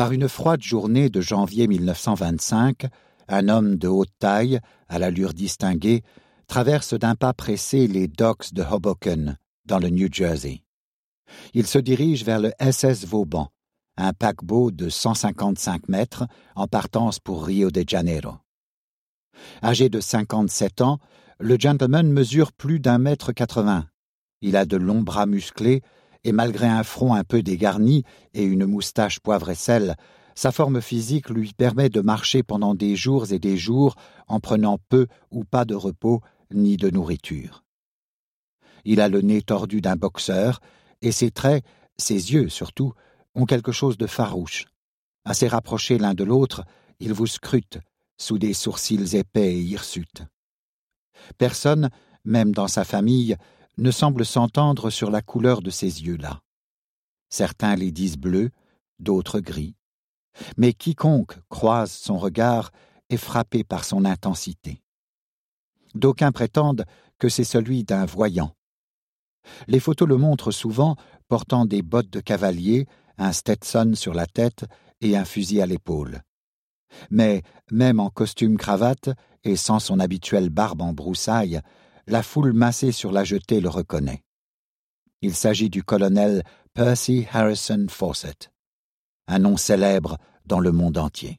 Par une froide journée de janvier 1925, un homme de haute taille, à l'allure distinguée, traverse d'un pas pressé les docks de Hoboken, dans le New Jersey. Il se dirige vers le SS Vauban, un paquebot de 155 mètres en partance pour Rio de Janeiro. Âgé de 57 ans, le gentleman mesure plus d'1,80 m. Il a de longs bras musclés et malgré un front un peu dégarni et une moustache poivre et sel, sa forme physique lui permet de marcher pendant des jours et des jours en prenant peu ou pas de repos ni de nourriture. Il a le nez tordu d'un boxeur et ses traits, ses yeux surtout, ont quelque chose de farouche. Assez rapprochés l'un de l'autre, ils vous scrutent sous des sourcils épais et hirsutes. Personne, même dans sa famille, ne semble s'entendre sur la couleur de ces yeux-là. Certains les disent bleus, d'autres gris. Mais quiconque croise son regard est frappé par son intensité. D'aucuns prétendent que c'est celui d'un voyant. Les photos le montrent souvent portant des bottes de cavalier, un Stetson sur la tête et un fusil à l'épaule. Mais, même en costume-cravate et sans son habituelle barbe en broussailles, la foule massée sur la jetée le reconnaît. Il s'agit du colonel Percy Harrison Fawcett, un nom célèbre dans le monde entier.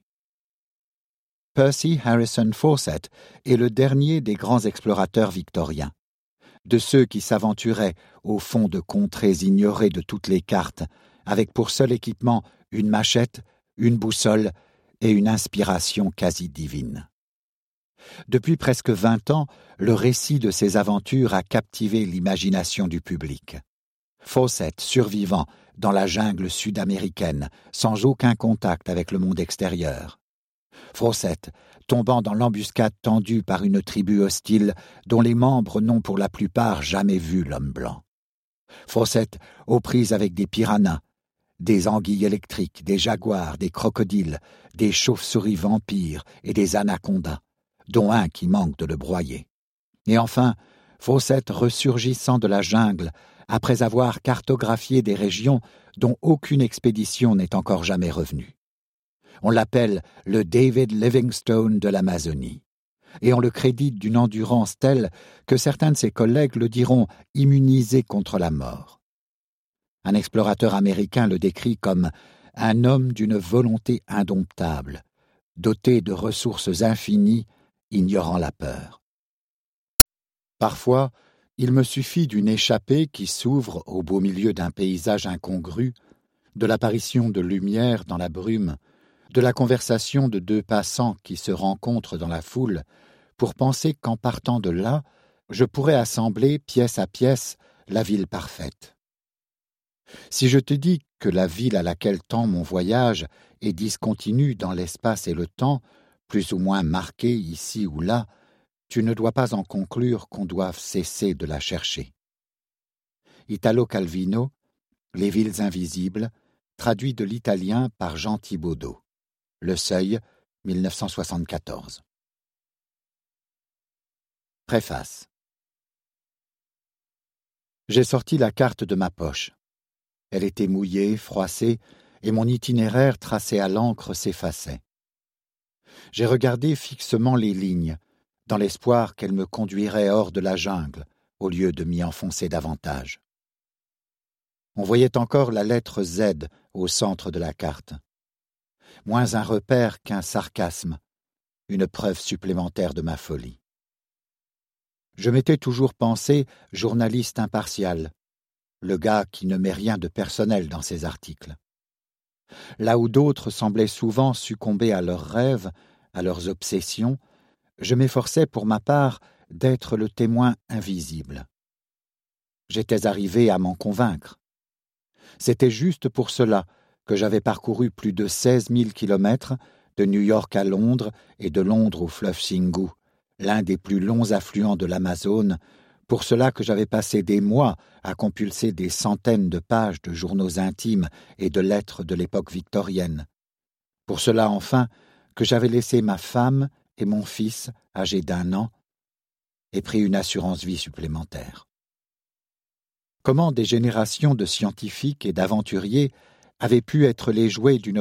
Percy Harrison Fawcett est le dernier des grands explorateurs victoriens, de ceux qui s'aventuraient au fond de contrées ignorées de toutes les cartes, avec pour seul équipement une machette, une boussole et une inspiration quasi divine. Depuis presque 20 ans, le récit de ses aventures a captivé l'imagination du public. Fawcett survivant dans la jungle sud-américaine, sans aucun contact avec le monde extérieur. Fawcett tombant dans l'embuscade tendue par une tribu hostile dont les membres n'ont pour la plupart jamais vu l'homme blanc. Fawcett aux prises avec des piranhas, des anguilles électriques, des jaguars, des crocodiles, des chauves-souris vampires et des anacondas, dont un qui manque de le broyer. Et enfin, Fawcett ressurgissant de la jungle après avoir cartographié des régions dont aucune expédition n'est encore jamais revenue. On l'appelle le David Livingstone de l'Amazonie, et on le crédite d'une endurance telle que certains de ses collègues le diront immunisé contre la mort. Un explorateur américain le décrit comme un homme d'une volonté indomptable, doté de ressources infinies, ignorant la peur. Parfois, il me suffit d'une échappée qui s'ouvre au beau milieu d'un paysage incongru, de l'apparition de lumière dans la brume, de la conversation de deux passants qui se rencontrent dans la foule, pour penser qu'en partant de là, je pourrais assembler pièce à pièce la ville parfaite. Si je te dis que la ville à laquelle tend mon voyage est discontinue dans l'espace et le temps, plus ou moins marquée ici ou là, tu ne dois pas en conclure qu'on doive cesser de la chercher. Italo Calvino, Les villes invisibles, traduit de l'italien par Jean Thibaudot. Le Seuil, 1974. Préface. J'ai sorti la carte de ma poche. Elle était mouillée, froissée, et mon itinéraire tracé à l'encre s'effaçait. J'ai regardé fixement les lignes, dans l'espoir qu'elles me conduiraient hors de la jungle, au lieu de m'y enfoncer davantage. On voyait encore la lettre Z au centre de la carte. Moins un repère qu'un sarcasme, une preuve supplémentaire de ma folie. Je m'étais toujours pensé journaliste impartial, le gars qui ne met rien de personnel dans ses articles. Là où d'autres semblaient souvent succomber à leurs rêves, à leurs obsessions, je m'efforçais pour ma part d'être le témoin invisible. J'étais arrivé à m'en convaincre. C'était juste pour cela que j'avais parcouru plus de 16 000 kilomètres de New York à Londres et de Londres au fleuve Xingu, l'un des plus longs affluents de l'Amazone, pour cela que j'avais passé des mois à compulser des centaines de pages de journaux intimes et de lettres de l'époque victorienne. Pour cela, enfin, que j'avais laissé ma femme et mon fils, âgés d'1 an, et pris une assurance vie supplémentaire. Comment des générations de scientifiques et d'aventuriers avaient pu être les jouets d'une